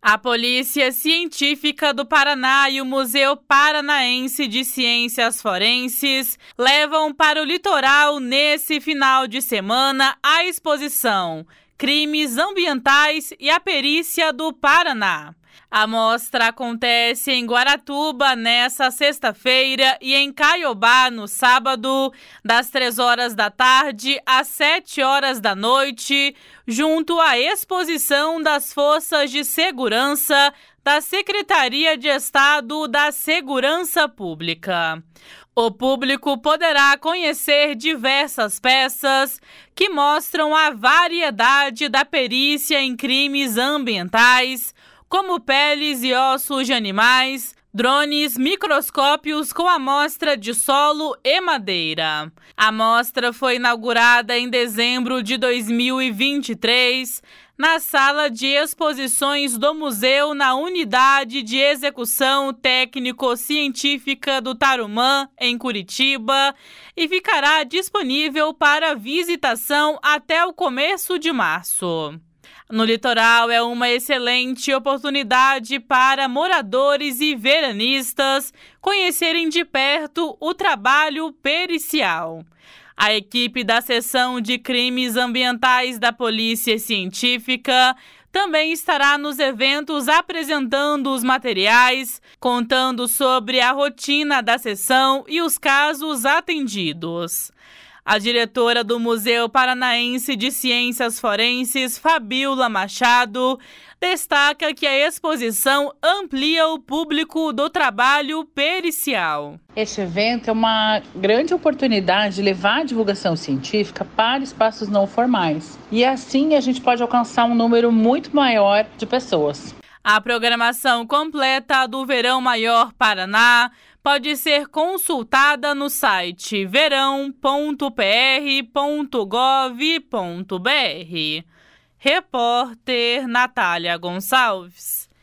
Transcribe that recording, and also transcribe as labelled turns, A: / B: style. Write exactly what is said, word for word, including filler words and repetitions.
A: A Polícia Científica do Paraná e o Museu Paranaense de Ciências Forenses levam para o litoral nesse final de semana a exposição Crimes Ambientais e a Perícia do Paraná. A mostra acontece em Guaratuba nesta sexta-feira e em Caiobá no sábado, das três horas da tarde às sete horas da noite, junto à exposição das Forças de Segurança da Secretaria de Estado da Segurança Pública. O público poderá conhecer diversas peças que mostram a variedade da perícia em crimes ambientais, como peles e ossos de animais, drones, microscópios com amostra de solo e madeira. A mostra foi inaugurada em dezembro de dois mil e vinte e três, na sala de exposições do museu na Unidade de Execução Técnico-Científica do Tarumã, em Curitiba, e ficará disponível para visitação até o começo de março. No litoral é uma excelente oportunidade para moradores e veranistas conhecerem de perto o trabalho pericial. A equipe da Seção de Crimes Ambientais da Polícia Científica também estará nos eventos apresentando os materiais, contando sobre a rotina da seção e os casos atendidos. A diretora do Museu Paranaense de Ciências Forenses, Fabíola Machado, destaca que a exposição amplia o público do trabalho pericial.
B: Este evento é uma grande oportunidade de levar a divulgação científica para espaços não formais. E assim a gente pode alcançar um número muito maior de pessoas.
A: A programação completa do Verão Maior Paraná pode ser consultada no site verão ponto p r ponto gov ponto b r. Repórter Natália Gonçalves.